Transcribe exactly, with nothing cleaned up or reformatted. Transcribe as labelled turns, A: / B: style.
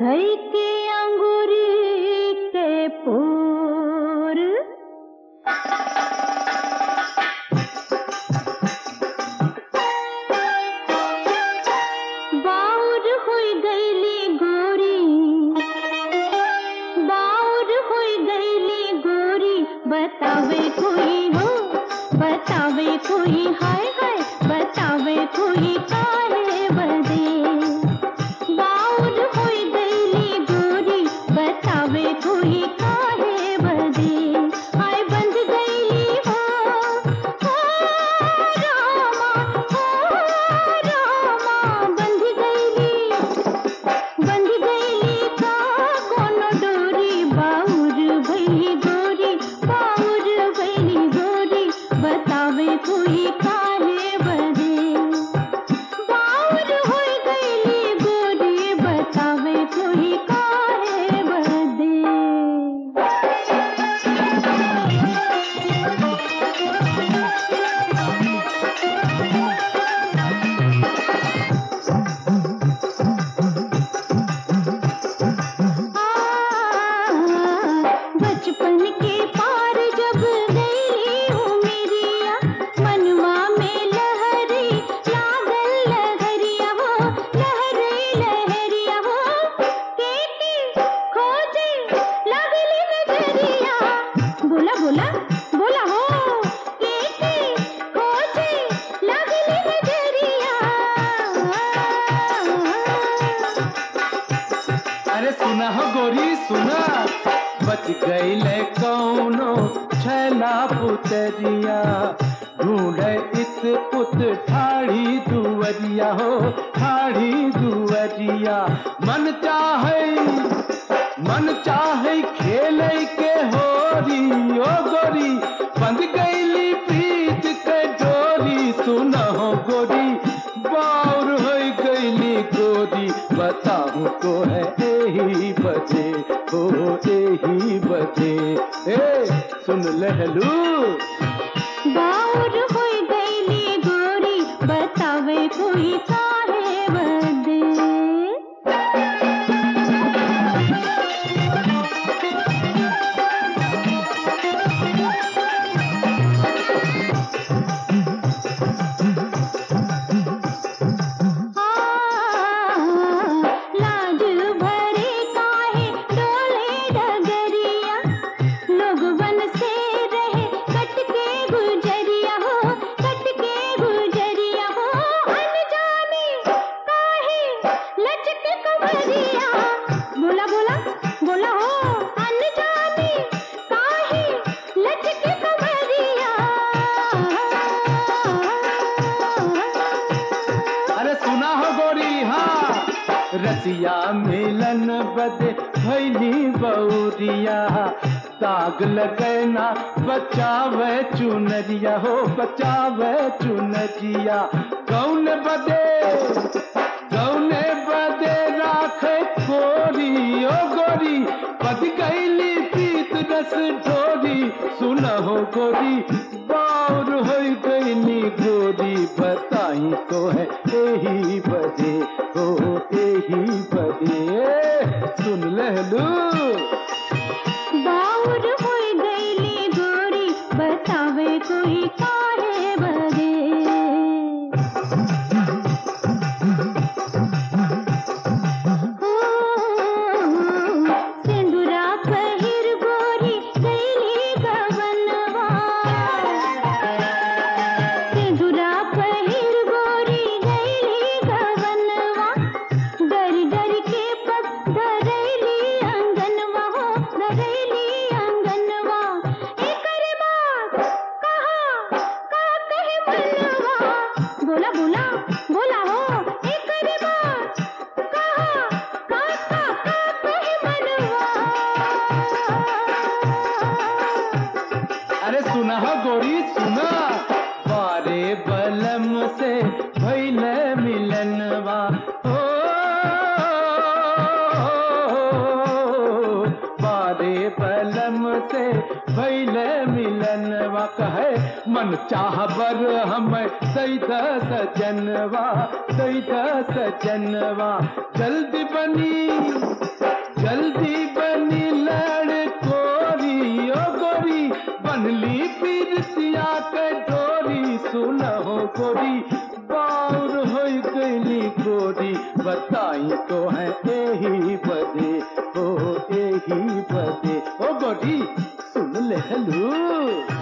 A: धई के अंगूरी के पूर बाउर हुई गईली गोरी, बाउर हुई गईली गोरी, बतावे कोई हो, बतावे कोई, हाय हाय बतावे कोई काहे बदे। बाउर हुई गईली गोरी, बतावे कोई काहे बदे। हाय बंध गईली हो, हो रामा, हो रामा, बंध गईली, बंध गईली का कोनो डोरी। बाउर भईली गोरी, बाउर भईली गोरी, बतावे कोई काहे बदे। बाउर होई गईली गोरी, बतावे कोई काहे बदे। बचपन के पार जब गईली उमरिया, मनवा में लहरी लागल लहरिया हो, लहरी लहरिया हो। केटी खोजे लगली नजरिया, बोला बोला बोला हो। केटी खोजे लगली नजरिया।
B: अरे सुना हो गोरी सुना, बच गईले कौनो छैला पुतरिया, ढूंढे इत पुत ठाड़ी दुवरिया हो, ठाड़ी दुवरिया। मन चाहे मन चाहे खेले के होरी, ओ गोरी बंध गईली प्रीत के डोरी। सुना हो गोरी, बाउर हो गईली गोरी, बताऊं तो है यही बजे, हो यही बजे। ए सुन लहलू,
A: बाउर होई गईली गोरी, बतावे कोई काहे बदे। लाज भरे काहे डोले डगरिया, लोगवन से रहे कट के गुजरिया हो, कट के गुजरिया हो। अनजाने काहे लचक कमरिया, बोला बोला बोला हो। अनजाने काहे लचक कमरिया।
B: अरे सुना हो गोरी हाँ, रसिया मिलन बदे भैली बौरिया, दाग लगना बचावे चुनरिया हो, बचावे चुनरिया। कौन बदे कौने बदे राखे खोरी, ओ गोरी बद गईली पीत रस ढोरी। सुना हो गोरी, बाउर हो गईली गोरी, बताई तो है यही बजे, हो यही बजे। सुन लहलू,
A: बाउर होई गईली गोरी, बतावे कोई काहे बदे। सिंदूरा पहिर गोरी गईली गवनवा, सिंदूरा पहिर गोरी गईली गवनवा। डर डर के पग धरैली अंगनवा हो, धरैली अंगनवा। एकर बात कहा का कहे मनवा, बोला बोला बोला हो। एकर बात कहा का का का कहे मनवा।
B: अरे सुना हो गोरी सुना, बारे बलम से भैले मिलनवा, ओ बारे बलम से भैले मिलनवा। कहे मन चाह बर हम सैद सजनवा, सैद सजनवा। जल्दी बनी जल्दी बनी लड़ कोरी ओ गोरी बनली पीरतिया के डोरी सुनहो गोरी बाउर हो गईली गोरी बताई तो है एही बदे ओ एही बदे ओ गोरी सुन ले लू